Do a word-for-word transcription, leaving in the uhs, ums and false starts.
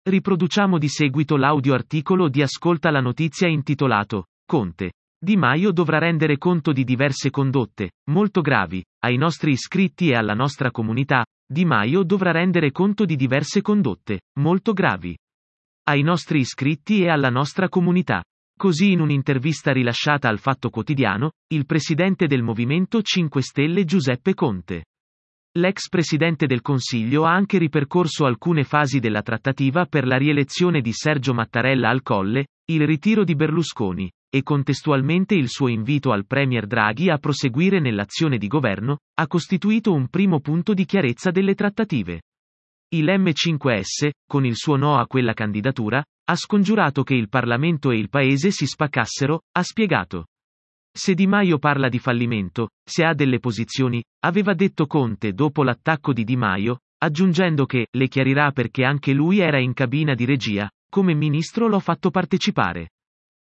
Riproduciamo di seguito l'audio articolo di Ascolta la notizia intitolato Conte. Di Maio dovrà rendere conto di diverse condotte, molto gravi, ai nostri iscritti e alla nostra comunità. Di Maio dovrà rendere conto di diverse condotte, molto gravi, ai nostri iscritti e alla nostra comunità. Così in un'intervista rilasciata al Fatto Quotidiano, il presidente del Movimento cinque Stelle Giuseppe Conte. L'ex presidente del Consiglio ha anche ripercorso alcune fasi della trattativa per la rielezione di Sergio Mattarella al Colle, il ritiro di Berlusconi, e contestualmente il suo invito al premier Draghi a proseguire nell'azione di governo, ha costituito un primo punto di chiarezza delle trattative. Il M cinque S, con il suo no a quella candidatura, ha scongiurato che il Parlamento e il Paese si spaccassero, ha spiegato. Se Di Maio parla di fallimento, se ha delle posizioni, aveva detto Conte dopo l'attacco di Di Maio, aggiungendo che le chiarirà perché anche lui era in cabina di regia, come ministro l'ho fatto partecipare.